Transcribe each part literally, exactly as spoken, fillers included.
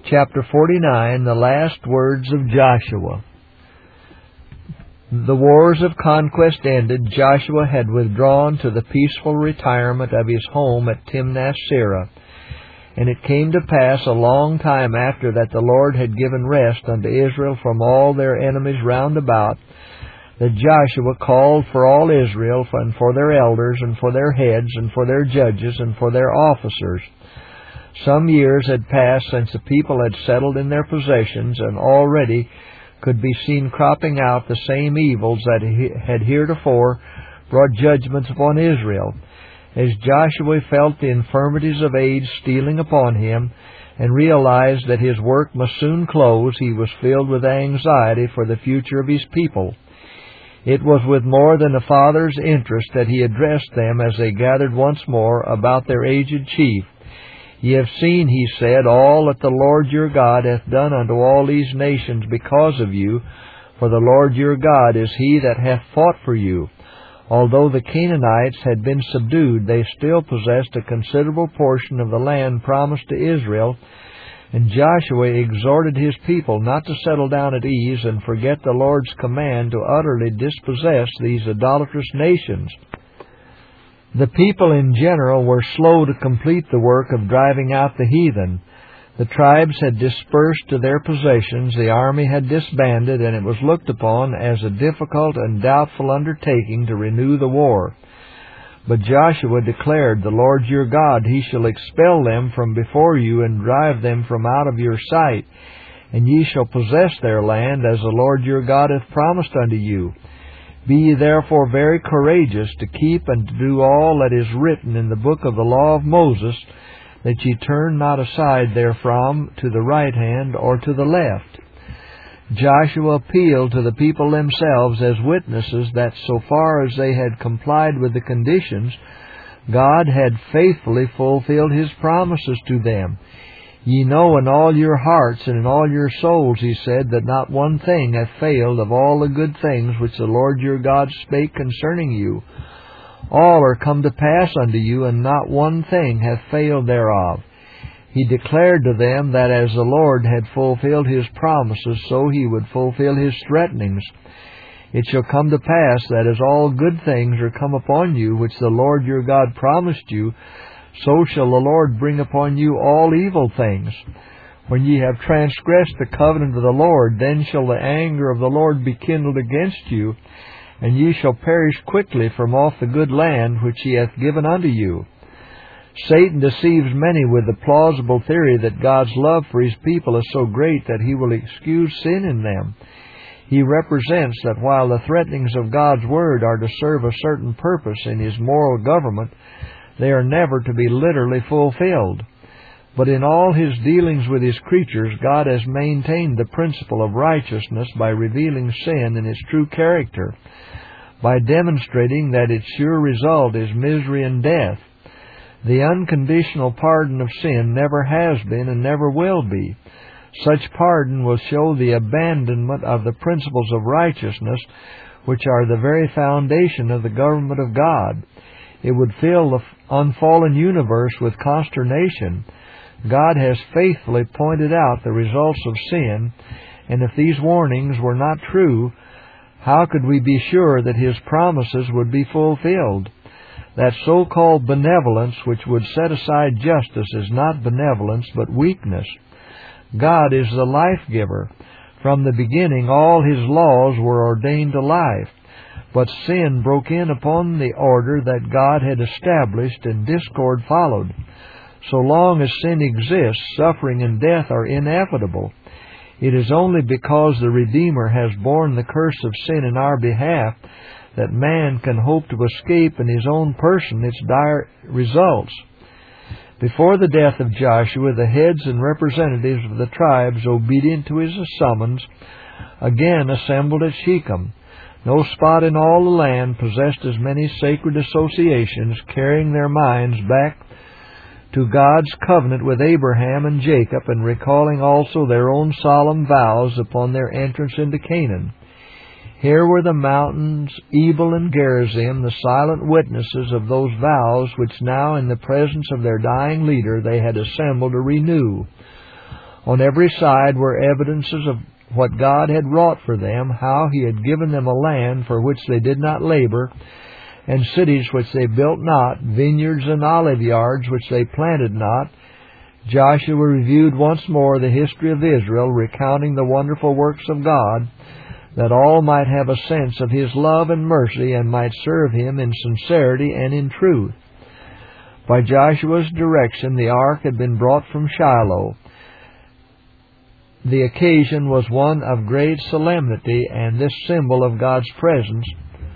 chapter forty-nine, the last words of Joshua. The wars of conquest ended, Joshua had withdrawn to the peaceful retirement of his home at Timnath-Serah. And it came to pass a long time after that the Lord had given rest unto Israel from all their enemies round about, that Joshua called for all Israel, and for their elders, and for their heads, and for their judges, and for their officers. Some years had passed since the people had settled in their possessions, and already could be seen cropping out the same evils that had heretofore brought judgments upon Israel. As Joshua felt the infirmities of age stealing upon him, and realized that his work must soon close, he was filled with anxiety for the future of his people. It was with more than a father's interest that he addressed them as they gathered once more about their aged chief. Ye have seen, he said, all that the Lord your God hath done unto all these nations because of you, for the Lord your God is he that hath fought for you. Although the Canaanites had been subdued, they still possessed a considerable portion of the land promised to Israel, and Joshua exhorted his people not to settle down at ease and forget the Lord's command to utterly dispossess these idolatrous nations. The people in general were slow to complete the work of driving out the heathen. The tribes had dispersed to their possessions, the army had disbanded, and it was looked upon as a difficult and doubtful undertaking to renew the war. But Joshua declared, The Lord your God, he shall expel them from before you, and drive them from out of your sight, and ye shall possess their land, as the Lord your God hath promised unto you. Be ye therefore very courageous to keep and to do all that is written in the book of the law of Moses, that ye turn not aside therefrom to the right hand or to the left. Joshua appealed to the people themselves as witnesses that so far as they had complied with the conditions, God had faithfully fulfilled his promises to them. Ye know in all your hearts and in all your souls, he said, that not one thing hath failed of all the good things which the Lord your God spake concerning you. All are come to pass unto you, and not one thing hath failed thereof. He declared to them that as the Lord had fulfilled his promises, so he would fulfill his threatenings. It shall come to pass that as all good things are come upon you, which the Lord your God promised you, so shall the Lord bring upon you all evil things. When ye have transgressed the covenant of the Lord, then shall the anger of the Lord be kindled against you, and ye shall perish quickly from off the good land which he hath given unto you. Satan deceives many with the plausible theory that God's love for his people is so great that he will excuse sin in them. He represents that while the threatenings of God's word are to serve a certain purpose in his moral government, they are never to be literally fulfilled. But in all his dealings with his creatures, God has maintained the principle of righteousness by revealing sin in its true character, by demonstrating that its sure result is misery and death. The unconditional pardon of sin never has been and never will be. Such pardon will show the abandonment of the principles of righteousness, which are the very foundation of the government of God. It would fill the unfallen universe with consternation. God has faithfully pointed out the results of sin, and if these warnings were not true, how could we be sure that his promises would be fulfilled? That so-called benevolence which would set aside justice is not benevolence, but weakness. God is the life-giver. From the beginning all his laws were ordained to life, but sin broke in upon the order that God had established, and discord followed. So long as sin exists, suffering and death are inevitable. It is only because the Redeemer has borne the curse of sin in our behalf that man can hope to escape in his own person its dire results. Before the death of Joshua, the heads and representatives of the tribes, obedient to his summons, again assembled at Shechem. No spot in all the land possessed as many sacred associations, carrying their minds back to God's covenant with Abraham and Jacob, and recalling also their own solemn vows upon their entrance into Canaan. Here were the mountains, Ebal and Gerizim, the silent witnesses of those vows which now, in the presence of their dying leader, they had assembled to renew. On every side were evidences of what God had wrought for them, how He had given them a land for which they did not labor, and cities which they built not, vineyards and olive yards which they planted not. Joshua reviewed once more the history of Israel, recounting the wonderful works of God, that all might have a sense of His love and mercy and might serve Him in sincerity and in truth. By Joshua's direction, the ark had been brought from Shiloh. The occasion was one of great solemnity, and this symbol of God's presence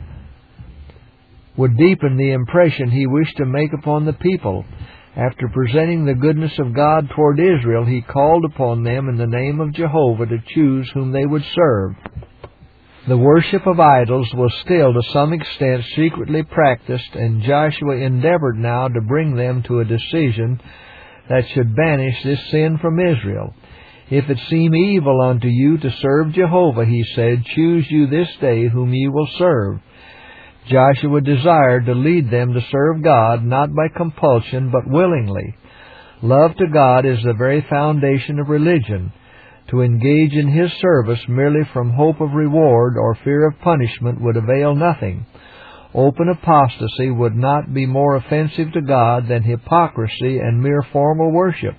would deepen the impression He wished to make upon the people. After presenting the goodness of God toward Israel, He called upon them in the name of Jehovah to choose whom they would serve. The worship of idols was still to some extent secretly practiced, and Joshua endeavored now to bring them to a decision that should banish this sin from Israel. If it seem evil unto you to serve Jehovah, he said, choose you this day whom ye will serve. Joshua desired to lead them to serve God, not by compulsion, but willingly. Love to God is the very foundation of religion. To engage in His service merely from hope of reward or fear of punishment would avail nothing. Open apostasy would not be more offensive to God than hypocrisy and mere formal worship.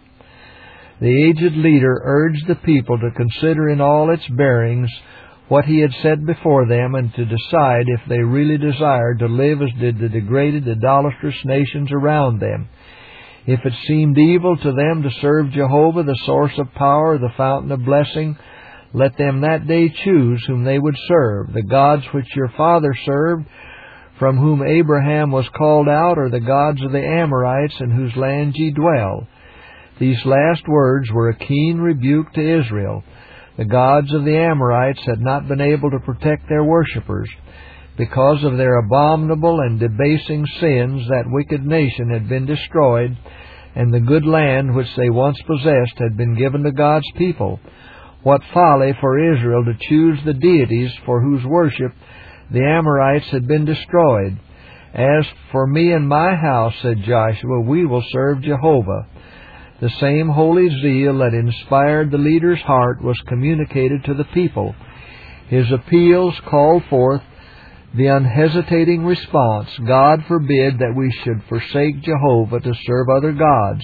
The aged leader urged the people to consider in all its bearings what He had set before them, and to decide if they really desired to live as did the degraded, idolatrous nations around them. If it seemed evil to them to serve Jehovah, the source of power, the fountain of blessing, let them that day choose whom they would serve. The gods which your father served, from whom Abraham was called out, are the gods of the Amorites, in whose land ye dwell. These last words were a keen rebuke to Israel. The gods of the Amorites had not been able to protect their worshippers. Because of their abominable and debasing sins, that wicked nation had been destroyed, and the good land which they once possessed had been given to God's people. What folly for Israel to choose the deities for whose worship the Amorites had been destroyed. As for me and my house, said Joshua, we will serve Jehovah. The same holy zeal that inspired the leader's heart was communicated to the people. His appeals called forth the unhesitating response, God forbid that we should forsake Jehovah to serve other gods.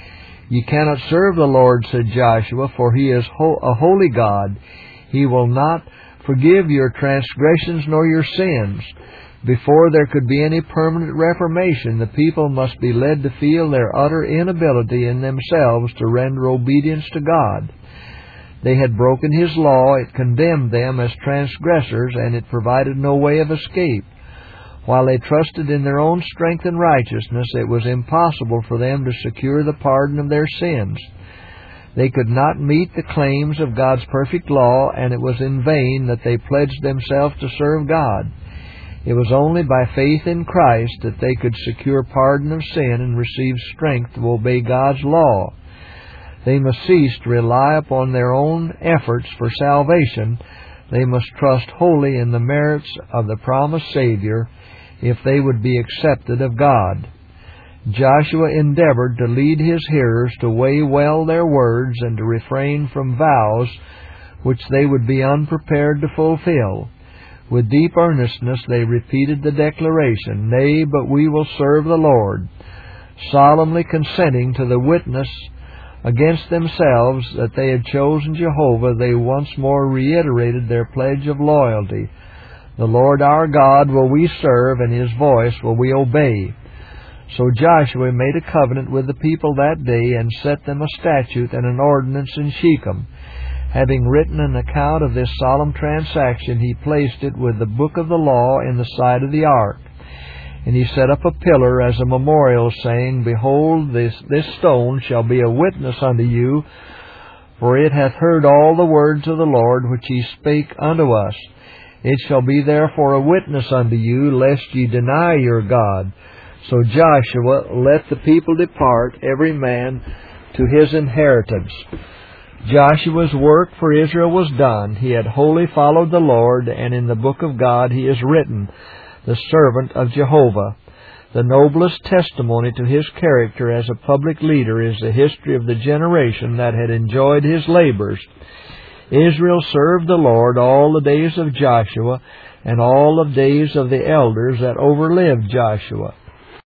Ye cannot serve the Lord, said Joshua, for He is ho- a holy God. He will not forgive your transgressions nor your sins. Before there could be any permanent reformation, the people must be led to feel their utter inability in themselves to render obedience to God. They had broken His law, it condemned them as transgressors, and it provided no way of escape. While they trusted in their own strength and righteousness, it was impossible for them to secure the pardon of their sins. They could not meet the claims of God's perfect law, and it was in vain that they pledged themselves to serve God. It was only by faith in Christ that they could secure pardon of sin and receive strength to obey God's law. They must cease to rely upon their own efforts for salvation. They must trust wholly in the merits of the promised Savior if they would be accepted of God. Joshua endeavored to lead his hearers to weigh well their words and to refrain from vows which they would be unprepared to fulfill. With deep earnestness they repeated the declaration, Nay, but we will serve the Lord. Solemnly consenting to the witness against themselves that they had chosen Jehovah, they once more reiterated their pledge of loyalty. The Lord our God will we serve, and His voice will we obey. So Joshua made a covenant with the people that day, and set them a statute and an ordinance in Shechem. Having written an account of this solemn transaction, he placed it with the book of the law in the side of the ark. And he set up a pillar as a memorial, saying, Behold, this, this stone shall be a witness unto you, for it hath heard all the words of the Lord which He spake unto us. It shall be therefore a witness unto you, lest ye deny your God. So Joshua let the people depart, every man to his inheritance. Joshua's work for Israel was done. He had wholly followed the Lord, and in the book of God he is written, the servant of Jehovah. The noblest testimony to his character as a public leader is the history of the generation that had enjoyed his labors. Israel served the Lord all the days of Joshua and all the days of the elders that overlived Joshua.